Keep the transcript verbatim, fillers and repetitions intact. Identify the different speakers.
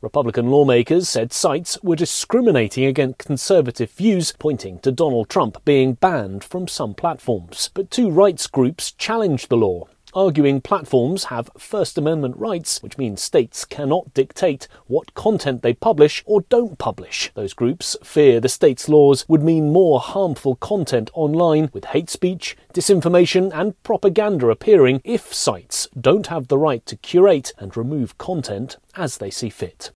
Speaker 1: Republican lawmakers said sites were discriminating against conservative views, pointing to Donald Trump being banned from some platforms. But two rights groups challenged the law, arguing platforms have First Amendment rights, which means states cannot dictate what content they publish or don't publish. Those groups fear the state's laws would mean more harmful content online, with hate speech, disinformation and propaganda appearing if sites don't have the right to curate and remove content as they see fit.